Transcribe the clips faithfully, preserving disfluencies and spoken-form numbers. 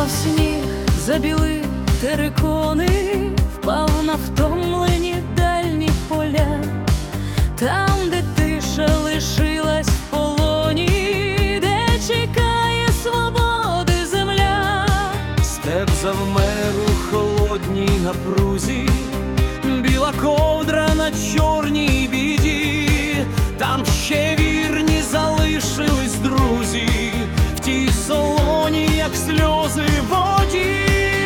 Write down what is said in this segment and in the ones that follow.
впав сніг, забілив терикони, впав на втомлені дальні поля, там, де тиша лишилась в полоні, де чекає свободи земля. Степ завмер у холодній напрузі, біла ковдра на чорній біді, там ще вірні залишились друзі, в тій солоні, як сльози в воді.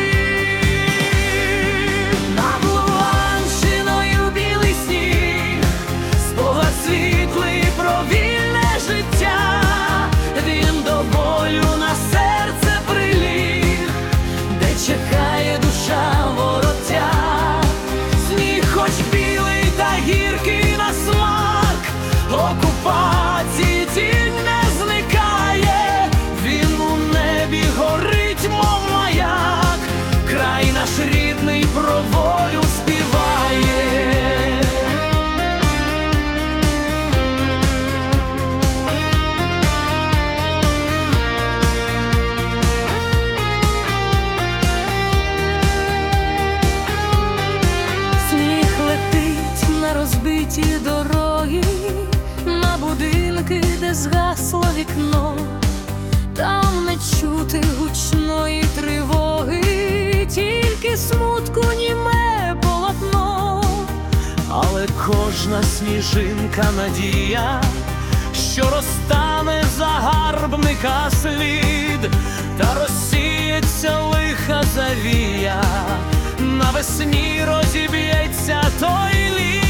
Над Луганщиною білий сніг, спогад світлий про вільне життя, він до болю на серце приліг, де чекає душа вороття. Сніг хоч білий та гіркий на смак, окупації тінь не зникає, він у небі горить, мов маяк, край наш рідний про волю співає. Сніг летить на розбиті дороги, на будинки, де згасло вікно, там не чути гучної тривоги, тільки смутку німе полотно. Але кожна сніжинка надія, що розтане загарбника слід, та розсіється лиха завія, навесні розіб'ється той лід.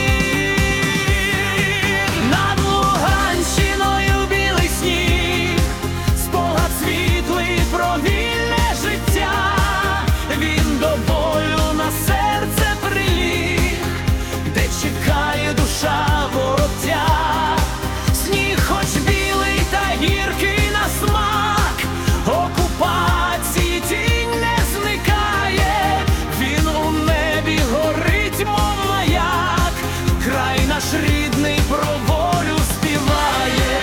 Над Луганщиною білий сніг, спогад світлий про вільне життя, він до болю на серце приліг, де чекає душа вороття. Сніг хоч білий та гіркий на смак, окупації тінь не зникає, він у небі горить, мов маяк, край наш рідний про волю співає.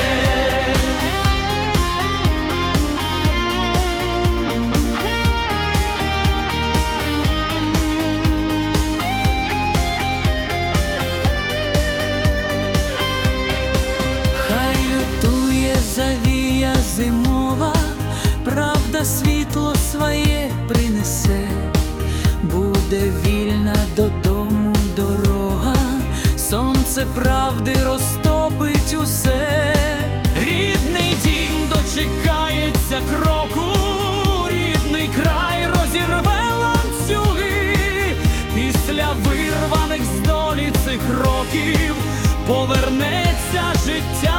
Хай лютує завія зимова, правда світло своє принесе, буде вільна додому дорога, сонце правди розтопить усе. Рідний дім дочекається кроку, рідний край розірве ланцюги, після вирваних з долі цих років повернеться життя.